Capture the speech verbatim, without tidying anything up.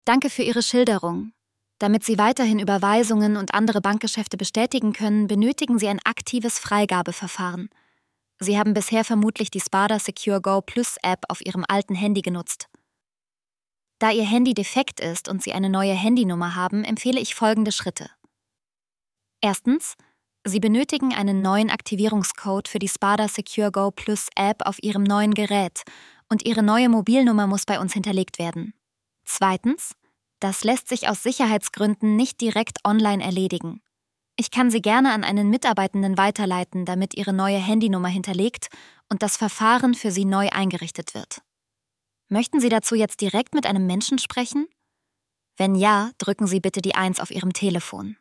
Danke für Ihre Schilderung. Damit Sie weiterhin Überweisungen und andere Bankgeschäfte bestätigen können, benötigen Sie ein aktives Freigabeverfahren. Sie haben bisher vermutlich die Spada Secure Go Plus App auf Ihrem alten Handy genutzt. Da Ihr Handy defekt ist und Sie eine neue Handynummer haben, empfehle ich folgende Schritte. Erstens, Sie benötigen einen neuen Aktivierungscode für die Spada Secure Go Plus App auf Ihrem neuen Gerät und Ihre neue Mobilnummer muss bei uns hinterlegt werden. Zweitens, das lässt sich aus Sicherheitsgründen nicht direkt online erledigen. Ich kann Sie gerne an einen Mitarbeitenden weiterleiten, damit Ihre neue Handynummer hinterlegt und das Verfahren für Sie neu eingerichtet wird. Möchten Sie dazu jetzt direkt mit einem Menschen sprechen? Wenn ja, drücken Sie bitte die eins auf Ihrem Telefon.